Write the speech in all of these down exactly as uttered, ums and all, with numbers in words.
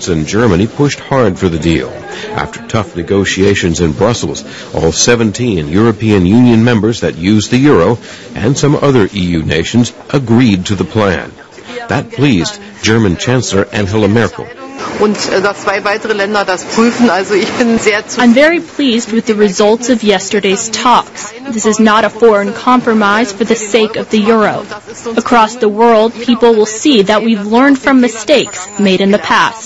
France and Germany pushed hard for the deal. After tough negotiations in Brussels, all seventeen European Union members that use the euro and some other E U nations agreed to the plan. That pleased German Chancellor Angela Merkel. Und dass zwei weitere Länder das prüfen. Also ich bin sehr zufrieden. I'm very pleased with the results of yesterday's talks. This is not a foreign compromise for the sake of the euro. Across the world, people will see that we've learned from mistakes made in the past.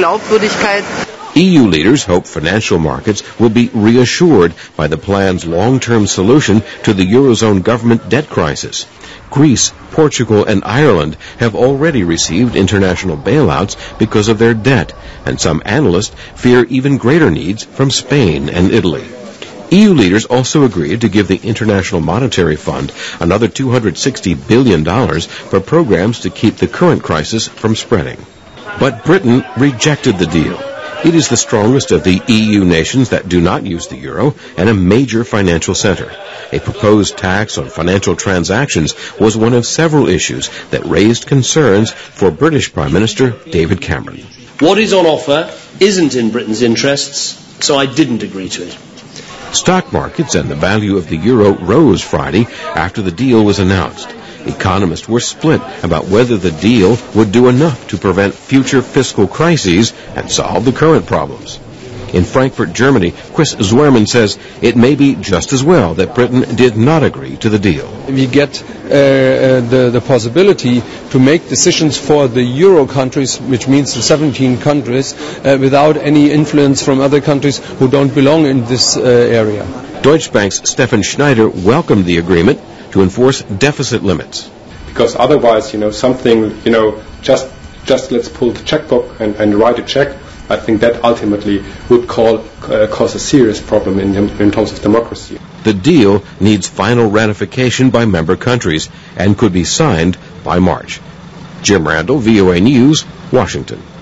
E U leaders hope financial markets will be reassured by the plan's long-term solution to the Eurozone government debt crisis. Greece, Portugal, and Ireland have already received international bailouts because of their debt, and some analysts fear even greater needs from Spain and Italy. E U leaders also agreed to give the International Monetary Fund another two hundred sixty billion dollars for programs to keep the current crisis from spreading. But Britain rejected the deal. It is the strongest of the E U nations that do not use the euro and a major financial center. A proposed tax on financial transactions was one of several issues that raised concerns for British Prime Minister David Cameron. What is on offer isn't in Britain's interests, so I didn't agree to it. Stock markets and the value of the euro rose Friday after the deal was announced. Economists were split about whether the deal would do enough to prevent future fiscal crises and solve the current problems. In Frankfurt, Germany, Chris Zwerman says it may be just as well that Britain did not agree to the deal. We get uh, uh, the, the possibility to make decisions for the euro countries, which means the seventeen countries, uh, without any influence from other countries who don't belong in this uh, area. Deutsche Bank's Stefan Schneider welcomed the agreement to enforce deficit limits. Because otherwise, you know, something, you know, just just let's pull the checkbook and, and write a check. I think that ultimately would call, uh, cause a serious problem in, in terms of democracy. The deal needs final ratification by member countries and could be signed by March. Jim Randall, V O A News, Washington.